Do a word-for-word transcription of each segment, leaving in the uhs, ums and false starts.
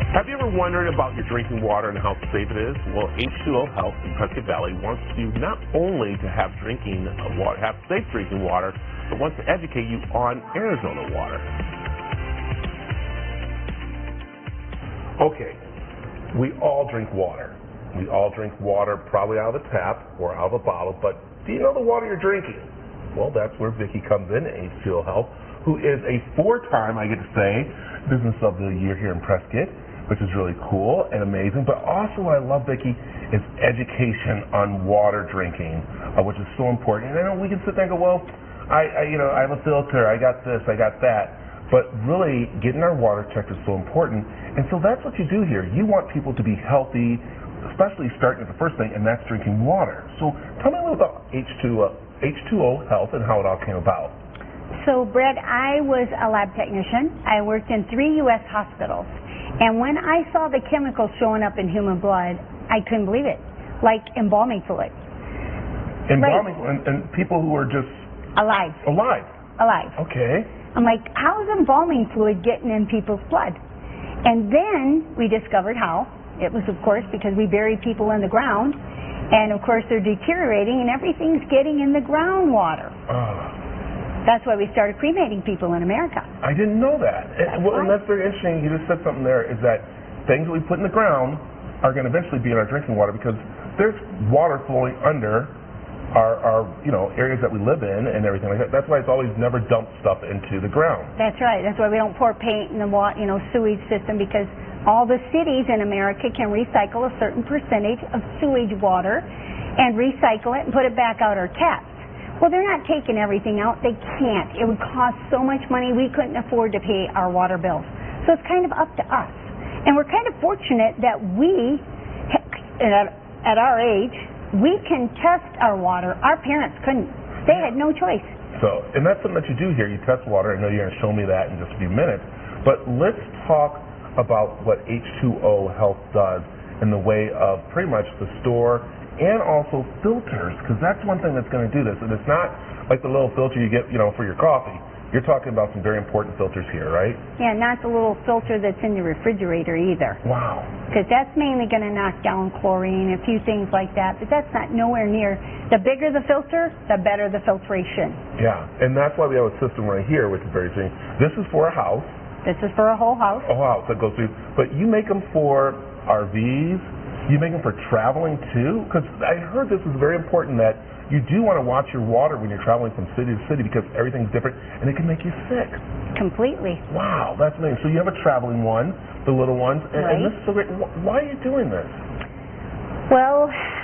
Have you ever wondered about your drinking water and how safe it is? Well, H two O Health in Prescott Valley wants you not only to have drinking water, have safe drinking water, but wants to educate you on Arizona water. Okay, we all drink water. We all drink water probably out of the tap or out of a bottle, but do you know the water you're drinking? Well, that's where Vicki comes in, H two O Health, who is a four-time, I get to say, Business of the Year here in Prescott, which is really cool and amazing. But also what I love, Vicki, is education on water drinking, uh, which is so important. And I know we can sit there and go, well, I, I, you know, I have a filter, I got this, I got that. But really, getting our water checked is so important. And so that's what you do here. You want people to be healthy, especially starting at the first thing, and that's drinking water. So tell me a little about H two O Health and how it all came about. So, Brett, I was a lab technician. I worked in three U S hospitals. And when I saw the chemicals showing up in human blood, I couldn't believe it. Like embalming fluid. Embalming fluid, and, and people who are just... Alive. Alive. Alive. Okay. I'm like, how is embalming fluid getting in people's blood? And then we discovered how. It was, of course, because we buried people in the ground. And, of course, they're deteriorating, and everything's getting in the groundwater. Uh. That's why we started cremating people in America. I didn't know that. That's and, well, right. and that's very interesting. You just said something there, is that things that we put in the ground are going to eventually be in our drinking water because there's water flowing under our, our you know, areas that we live in and everything like that. That's why it's always never dump stuff into the ground. That's right. That's why we don't pour paint in the water, you know, sewage system, because all the cities in America can recycle a certain percentage of sewage water and recycle it and put it back out our taps. Well, they're not taking everything out. They can't. It would cost so much money we couldn't afford to pay our water bills. So it's kind of up to us. And we're kind of fortunate that we, at, at our age, we can test our water. Our parents couldn't. They had no choice. So, and that's something that you do here. You test water. I know you're going to show me that in just a few minutes. But let's talk about what H two O Health does in the way of pretty much the store and also filters, because that's one thing that's going to do this. And it's not like the little filter you get, you know, for your coffee. You're talking about some very important filters here, right? Yeah, not the little filter that's in the refrigerator either. Wow. Because that's mainly going to knock down chlorine, a few things like that, but that's not nowhere near. The bigger the filter, the better the filtration. Yeah, and that's why we have a system right here, which is very interesting. This is for a house. This is for a whole house. A whole house that goes through. But you make them for R Vs. You make them for traveling too? Because I heard this is very important that you do want to watch your water when you're traveling from city to city because everything's different and it can make you sick. Completely. Wow, that's amazing. So you have a traveling one, the little ones, and, right. and this is so great. Why are you doing this? Well,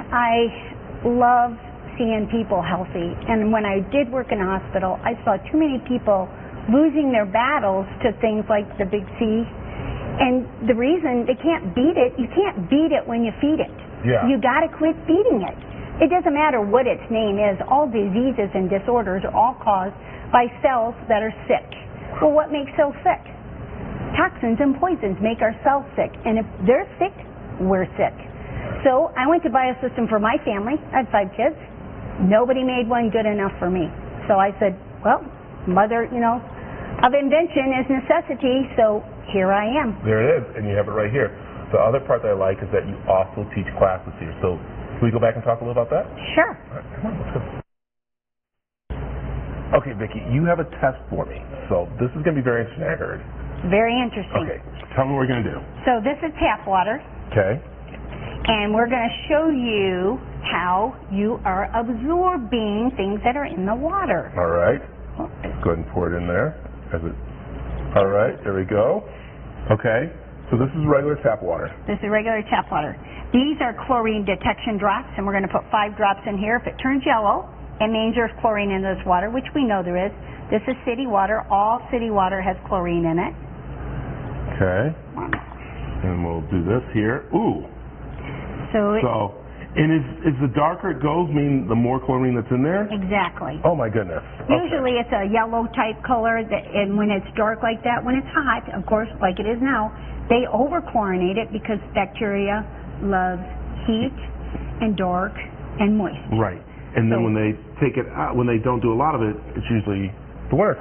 I love seeing people healthy. And when I did work in a hospital, I saw too many people losing their battles to things like the Big C. And the reason they can't beat it, you can't beat it when you feed it. Yeah. You got to quit feeding it. It doesn't matter what its name is. All diseases and disorders are all caused by cells that are sick. Well, what makes cells sick? Toxins and poisons make our cells sick. And if they're sick, we're sick. So I went to buy a system for my family. I had five kids. Nobody made one good enough for me. So I said, well, mother, you know, of invention is necessity, so here I am. There it is, and you have it right here. The other part that I like is that you also teach classes here. So can we go back and talk a little about that? Sure. All right, come on, let's go. Okay, Vicki, you have a test for me. So this is going to be very interesting, I heard. Very interesting. Okay, tell me what we're going to do. So this is tap water. Okay. And we're going to show you how you are absorbing things that are in the water. All right. Go ahead and pour it in there. As it, all right, there we go. Okay, so this is regular tap water. This is regular tap water. These are chlorine detection drops, and we're going to put five drops in here. If it turns yellow, it means there's chlorine in this water, which we know there is. This is city water. All city water has chlorine in it. Okay. And we'll do this here. Ooh. So, it, so and is, is the darker it goes mean the more chlorine that's in there? Exactly. Oh my goodness. Usually okay. it's a yellow type color, that, and when it's dark like that, when it's hot, of course, like it is now, they over-chlorinate it because bacteria loves heat and dark and moist. Right. And then so, when they take it out, when they don't do a lot of it, it's usually the winter time.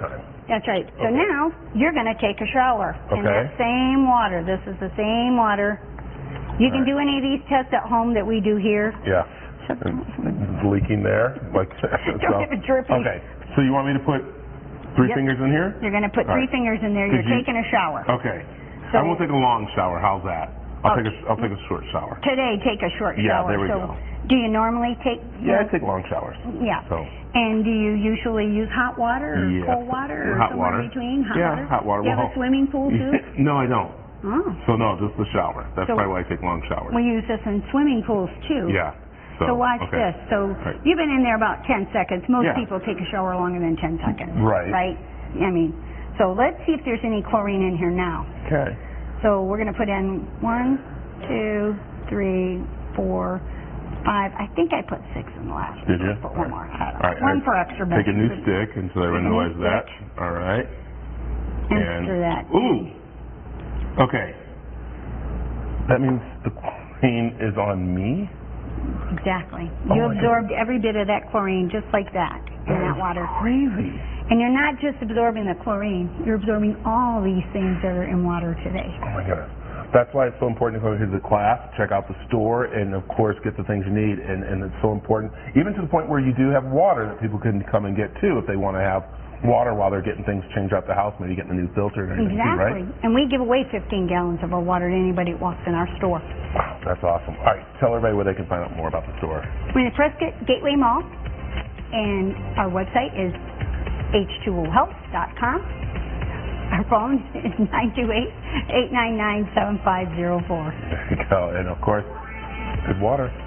That's right. So Okay. now, you're gonna take a shower in Okay. that same water. This is the same water. You can All right. do any of these tests at home that we do here. Yeah. It's leaking there. Like, Don't get it drippy. Okay. So you want me to put three Yep. fingers in here? You're gonna put All three right. fingers in there. Could You're you- taking a shower. Okay. So- I won't take a long shower. How's that? I'll Oh. take a I'll take a short shower. Today, take a short Yeah, shower. there we so, go. do you normally take? Yeah, I take long showers. Yeah. So And do you usually use hot water or Yes. cold water or Hot somewhere water. in between? Hot Yeah, water. hot water Do you will have a help. swimming pool too? No, I don't. Oh. So no, just the shower. That's So- probably why I take long showers. We use this in swimming pools too. Yeah. So, So, watch okay. this. So Right. you've been in there about ten seconds. Most Yeah. people take a shower longer than ten seconds. Right. Right? I mean, so let's see if there's any chlorine in here now. Okay. So we're going to put in one, two, three, four, five. I think I put six in the last. Did you? Let's Put one more. I don't know. All right. One I for extra Take a new benefit. stick until I Take a new realize that. stick. All right. And stir that. Ooh. Okay. That means the chlorine is on me? Exactly. Oh, You my absorbed every bit of that chlorine just like that in that is water. crazy. And you're not just absorbing the chlorine, you're absorbing all these things that are in water today. Oh my goodness. That's why it's so important to go to the class, check out the store, and of course get the things you need. And, and it's so important, even to the point where you do have water that people can come and get too if they want to have water while they're getting things changed out the house, maybe getting a new filter and everything too, right? Exactly. And we give away fifteen gallons of our water to anybody that walks in our store. Wow, that's awesome. All right, tell everybody where they can find out more about the store. We're in the Prescott Gateway Mall, and our website is H two O health dot com. Our phone is nine two eight, eight nine nine, seven five zero four. There you go. And of course, good water.